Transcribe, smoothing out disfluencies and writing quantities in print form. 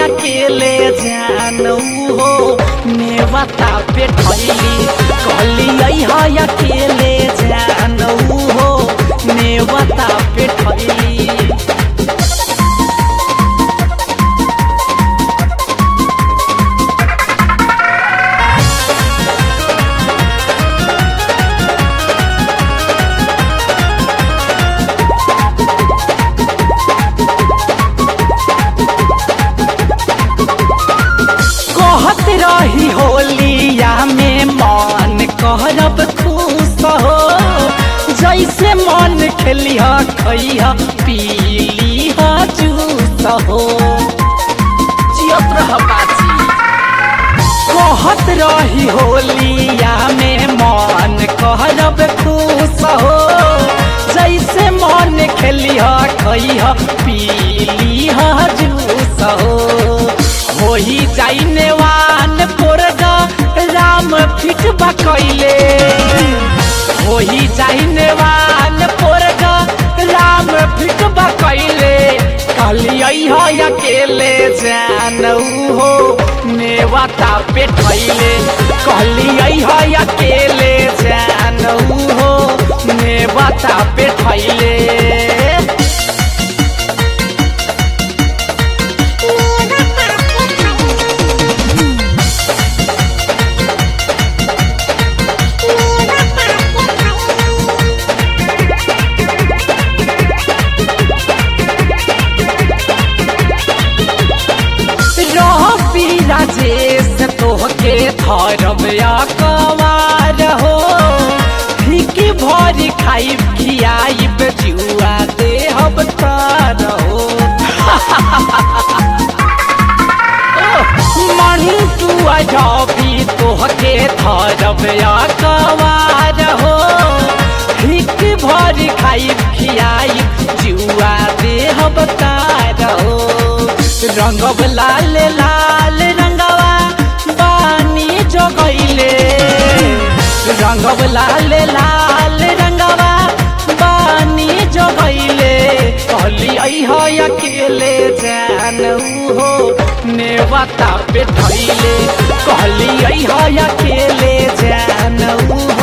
अकेले जानू हो नेवता पे ठैली कहली अकेले जानू हो नेवता पे ठैली। कहत रही होलिया में मन करब खुश हो जैसे मन खेलिह खइह पीलिह जूस हो जियत रह बाजी। कहत रही होलिया में मन करब खुश हो जैसे मन खेलिह खइह पीलिह जूस हो होई जाइने वान पोरगा राम फिट बकैले होई जाइने वान पोरगा राम फिट बकैले कहली अकेले जानू हो नेवता पे ठैले कहली अकेले जानू हो नेवता पे ठैले। राजेश तोहके धरब अकवार हो फीकी भरी खाइब खियाइब जुआ देहब तार हो मणि तू अजबी तोहके धरब अकवार हो फीकी भरी खाइब खियाइब जुआ देहब तार हो रंगब लाल लाल रंगवा बानी जगैले रंगब लाल लाल रंगवा बानी जगैले कहली अकेले जानू हो नेवता पे ठैले कहली अकेले जानू हो